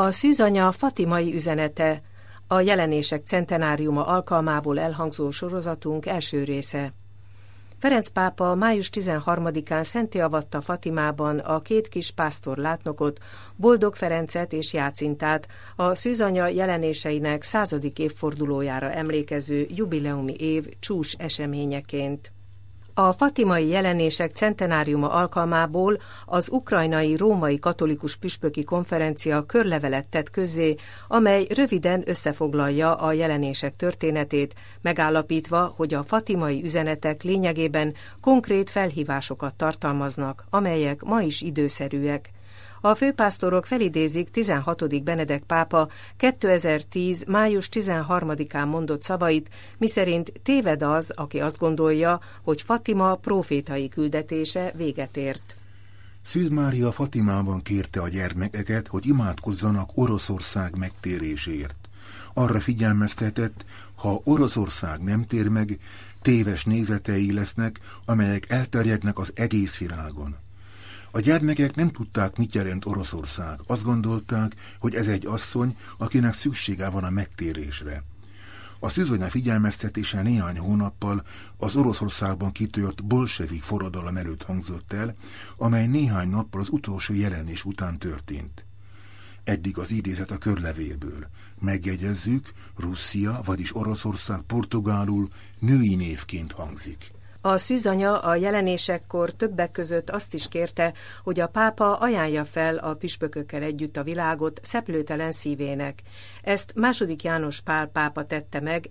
A szűzanya fatimai üzenete, a jelenések centenáriuma alkalmából elhangzó sorozatunk első része. Ferenc pápa május 13-án szentté avatta Fatimában a két kis pásztor látnokot, Boldog Ferencet és Jácintát, a szűzanya jelenéseinek 100. évfordulójára emlékező jubileumi év csúcs eseményeként. A fatimai jelenések centenáriuma alkalmából az ukrajnai római katolikus püspöki konferencia körlevelet tett közzé, amely röviden összefoglalja a jelenések történetét, megállapítva, hogy a fatimai üzenetek lényegében konkrét felhívásokat tartalmaznak, amelyek ma is időszerűek. A főpásztorok felidézik 16. Benedek pápa 2010. május 13-án mondott szavait, miszerint téved az, aki azt gondolja, hogy Fatima prófétai küldetése véget ért. Szűz Mária Fatimában kérte a gyermekeket, hogy imádkozzanak Oroszország megtéréséért. Arra figyelmeztetett, ha Oroszország nem tér meg, téves nézetei lesznek, amelyek elterjednek az egész világon. A gyermekek nem tudták, mit jelent Oroszország. Azt gondolták, hogy ez egy asszony, akinek szüksége van a megtérésre. A szűzanya figyelmeztetése néhány hónappal az Oroszországban kitört bolsevik forradalom előtt hangzott el, amely néhány nappal az utolsó jelenés után történt. Eddig az idézet a körlevélből. Megjegyezzük, Russzia, vagyis Oroszország portugálul női névként hangzik. A szűzanya a jelenésekkor többek között azt is kérte, hogy a pápa ajánlja fel a püspökökkel együtt a világot szeplőtelen szívének. Ezt II. János Pál pápa tette meg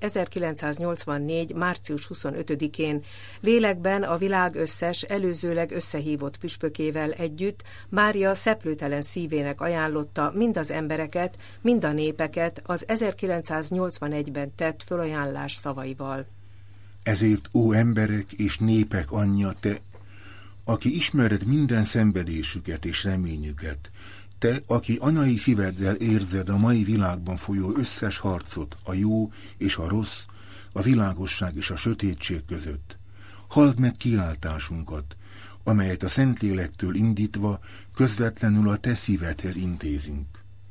1984. március 25-én, lélekben a világ összes előzőleg összehívott püspökével együtt Mária szeplőtelen szívének ajánlotta mind az embereket, mind a népeket az 1981-ben tett fölajánlás szavaival. Ezért, ó emberek és népek anyja, te, aki ismered minden szenvedésüket és reményüket, te, aki anyai szíveddel érzed a mai világban folyó összes harcot, a jó és a rossz, a világosság és a sötétség között, halld meg kiáltásunkat, amelyet a Szentlélektől indítva közvetlenül a te szívedhez intézünk.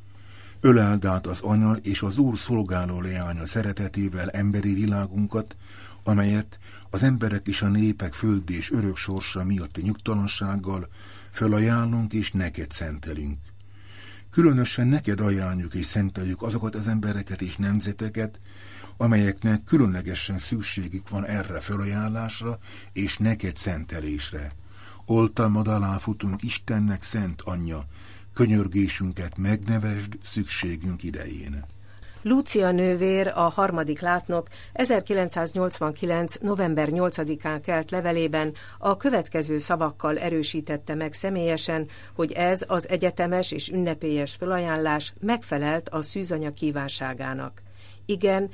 Öleld át az anya és az Úr szolgáló leánya szeretetével emberi világunkat, amelyet az emberek és a népek földi és örök sorsa miatti nyugtalansággal fölajánlunk és neked szentelünk. Különösen neked ajánljuk és szenteljük azokat az embereket és nemzeteket, amelyeknek különlegesen szükségük van erre fölajánlásra és neked szentelésre. Oltalmad alá futunk Istennek, szent anyja, könyörgésünket megnevesd szükségünk idején. Lúcia nővér, a harmadik látnok 1989. november 8-án kelt levelében a következő szavakkal erősítette meg személyesen, hogy ez az egyetemes és ünnepélyes fölajánlás megfelelt a szűzanya kívánságának. Igen,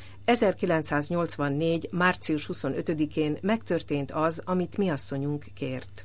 1984. március 25-én megtörtént az, amit miasszonyunk kért.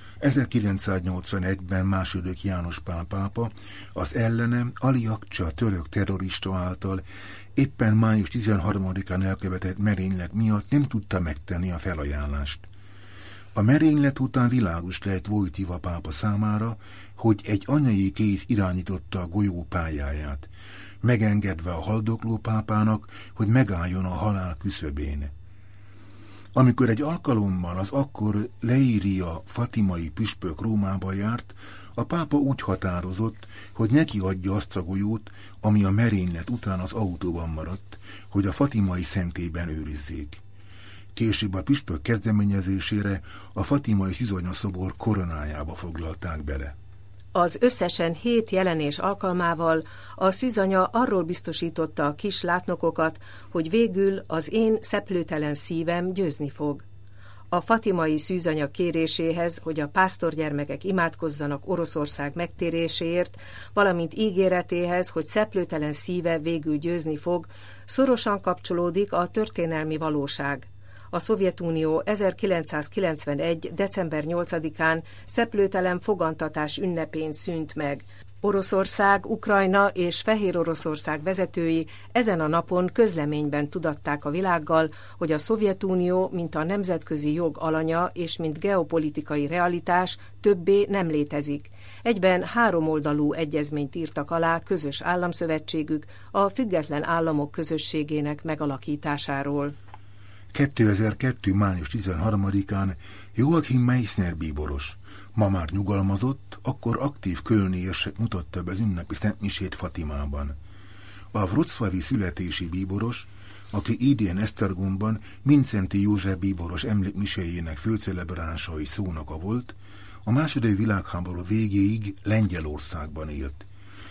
1981-ben II. János Pál pápa az ellene Ali Akcsa török terrorista által éppen május 13-án elkövetett merénylet miatt nem tudta megtenni a felajánlást. A merénylet után világos lett Wojtyła pápa számára, hogy egy anyai kéz irányította a golyó pályáját, megengedve a haldokló pápának, hogy megálljon a halál küszöbén. Amikor egy alkalommal az akkor Leiria fatimai püspök Rómába járt, a pápa úgy határozott, hogy neki adja azt a golyót, ami a merénylet után az autóban maradt, hogy a fatimai szentélyben őrizzék. Később a püspök kezdeményezésére a fatimai szűzanyaszobor koronájába foglalták bele. Az összesen 7 jelenés alkalmával a szűzanya arról biztosította a kis látnokokat, hogy végül az én szeplőtelen szívem győzni fog. A fatimai szűzanya kéréséhez, hogy a pásztorgyermekek imádkozzanak Oroszország megtéréséért, valamint ígéretéhez, hogy szeplőtelen szíve végül győzni fog, szorosan kapcsolódik a történelmi valóság. A Szovjetunió 1991. december 8-án szeplőtelen fogantatás ünnepén szűnt meg. Oroszország, Ukrajna és Fehéroroszország vezetői ezen a napon közleményben tudatták a világgal, hogy a Szovjetunió, mint a nemzetközi jog alanya és mint geopolitikai realitás többé nem létezik. Egyben háromoldalú egyezményt írtak alá közös államszövetségük a független államok közösségének megalakításáról. 2002. május 13-án Joachim Meissner bíboros, ma már nyugalmazott, akkor aktív kölni érsek mutatta be az ünnepi szentmisét Fatimában. A wrocławi születési bíboros, aki idén Esztergomban Mindszenty József bíboros emlékmiséjének főcelebránsai szónoka volt, a második világháború végéig Lengyelországban élt.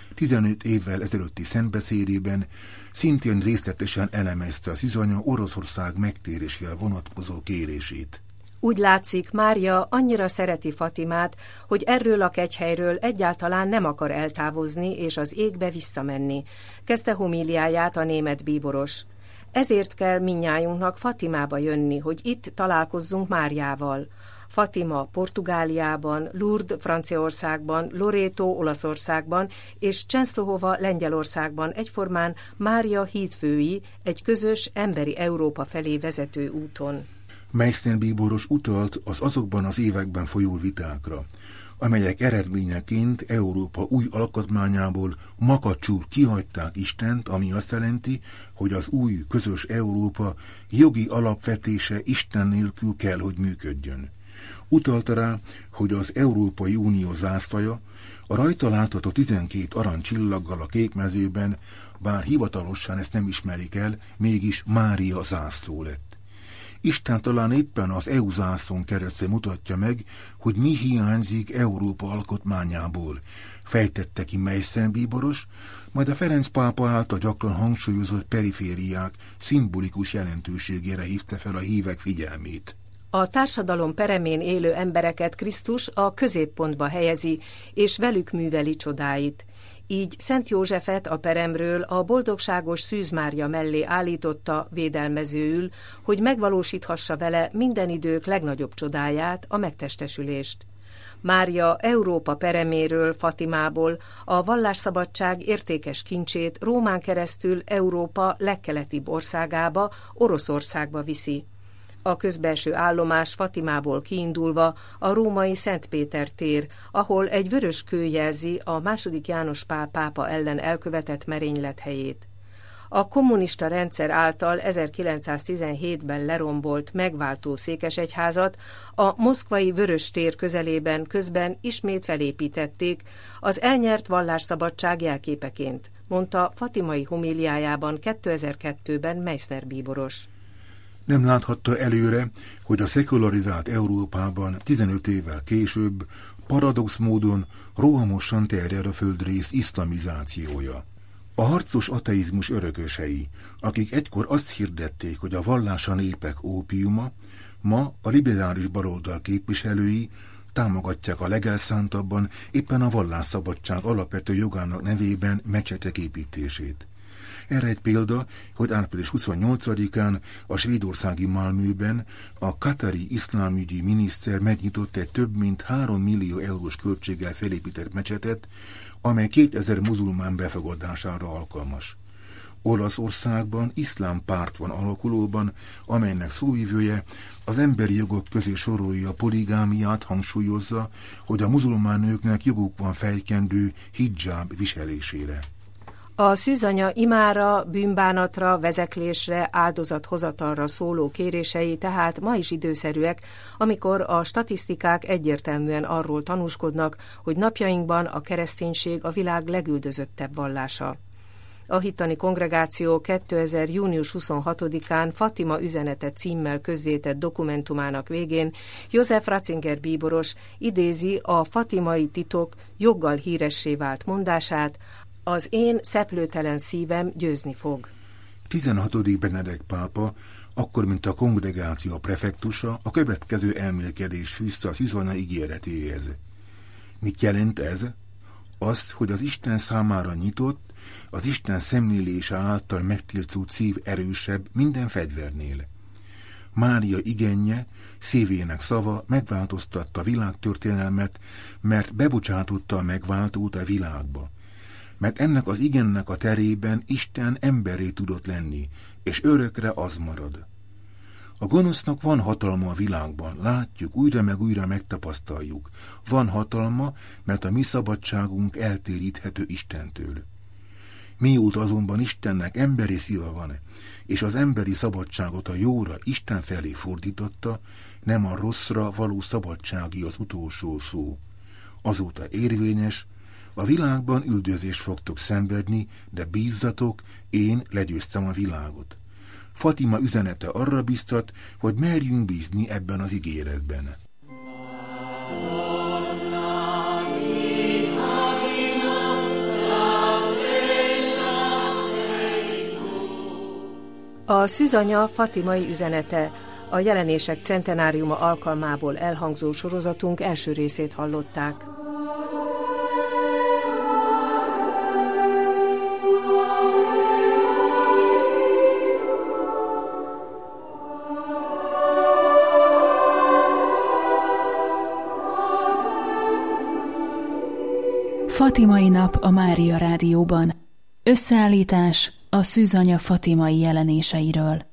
15 évvel ezelőtti szentbeszédében szintén részletesen elemezte a szűzanya Oroszország megtérésére vonatkozó kérését. Úgy látszik, Mária annyira szereti Fatimát, hogy erről a kegyhelyről egyáltalán nem akar eltávozni és az égbe visszamenni, kezdte homíliáját a német bíboros. Ezért kell mindnyájunknak Fatimába jönni, hogy itt találkozzunk Máriával. Fatima Portugáliában, Lourdes Franciaországban, Loreto Olaszországban és Częstochowa Lengyelországban egyformán Mária hídfői egy közös emberi Európa felé vezető úton. Meissner bíboros utalt az azokban az években folyó vitákra, amelyek eredményeként Európa új alkotmányából makacsul kihagyták Istent, ami azt jelenti, hogy az új közös Európa jogi alapvetése Isten nélkül kell, hogy működjön. Utalta rá, hogy az Európai Unió zászlaja a rajta látható 12 aranycsillaggal a kékmezőben, bár hivatalosan ezt nem ismerik el, mégis Mária zászló lett. Isten talán éppen az EU zászlón keresztül mutatja meg, hogy mi hiányzik Európa alkotmányából, fejtette ki Meissner bíboros, majd a Ferenc pápa által gyakran hangsúlyozott perifériák szimbolikus jelentőségére hívta fel a hívek figyelmét. A társadalom peremén élő embereket Krisztus a középpontba helyezi, és velük műveli csodáit. Így Szent Józsefet a peremről a boldogságos Szűz Mária mellé állította védelmezőül, hogy megvalósíthassa vele minden idők legnagyobb csodáját, a megtestesülést. Mária Európa pereméről, Fatimából a vallásszabadság értékes kincsét Rómán keresztül Európa legkeletibb országába, Oroszországba viszi. A közbelső állomás Fatimából kiindulva a római Szent Péter tér, ahol egy vörös kő jelzi a II. János Pál pápa ellen elkövetett merénylet helyét. A kommunista rendszer által 1917-ben lerombolt megváltó székesegyházat a moszkvai Vörös tér közelében közben ismét felépítették az elnyert vallásszabadság jelképeként, mondta fatimai homíliájában 2002-ben Meissner bíboros. Nem láthatta előre, hogy a szekularizált Európában 15 évvel később paradox módon rohamosan terjed a földrész iszlamizációja. A harcos ateizmus örökösei, akik egykor azt hirdették, hogy a vallás a népek ópiuma, ma a liberális baloldal képviselői támogatják a legelszántabban éppen a vallásszabadság alapvető jogának nevében mecsetek építését. Erre egy példa, hogy április 28-án a svédországi Malmöben a katari iszlámügyi miniszter megnyitott egy több mint 3 millió eurós költséggel felépített mecsetet, amely 2000 muzulmán befogadására alkalmas. Olaszországban iszlám párt van alakulóban, amelynek szóvivője az emberi jogok közé sorolja a poligámiát, hangsúlyozza, hogy a muzulmán nőknek joguk van fejkendő hijab viselésére. A szűzanya imára, bűnbánatra, vezeklésre, áldozathozatalra szóló kérései tehát ma is időszerűek, amikor a statisztikák egyértelműen arról tanúskodnak, hogy napjainkban a kereszténység a világ legüldözöttebb vallása. A hittani kongregáció 2000. június 26-án Fatima üzenete címmel közzétett dokumentumának végén József Ratzinger bíboros idézi a fatimai titok joggal híressé vált mondását: az én szeplőtelen szívem győzni fog. 16. Benedek pápa, akkor mint a kongregáció prefektusa, a következő elmélkedést fűzte a szűzanya ígéretéhez. Mit jelent ez? Azt, hogy az Isten számára nyitott, az Isten szemlélése által megtiltott szív erősebb minden fegyvernél. Mária igenje, szívének szava megváltoztatta a világtörténelmet, mert bebocsátotta a megváltót a világba. Mert ennek az igennek a terében Isten emberré tudott lenni, és örökre az marad. A gonosznak van hatalma a világban, látjuk, újra meg újra megtapasztaljuk. Van hatalma, mert a mi szabadságunk eltéríthető Istentől. Mióta azonban Istennek emberi szíve van, és az emberi szabadságot a jóra Isten felé fordította, nem a rosszra való szabadsági az utolsó szó. Azóta érvényes, a világban üldözést fogtok szenvedni, de bízzatok, én legyőztem a világot. Fatima üzenete arra biztat, hogy merjünk bízni ebben az ígéretben. A szűzanya fatimai üzenete, a jelenések centenáriuma alkalmából elhangzó sorozatunk első részét hallották. Fatimai nap a Mária Rádióban. Összeállítás a szűzanya fatimai jelenéseiről.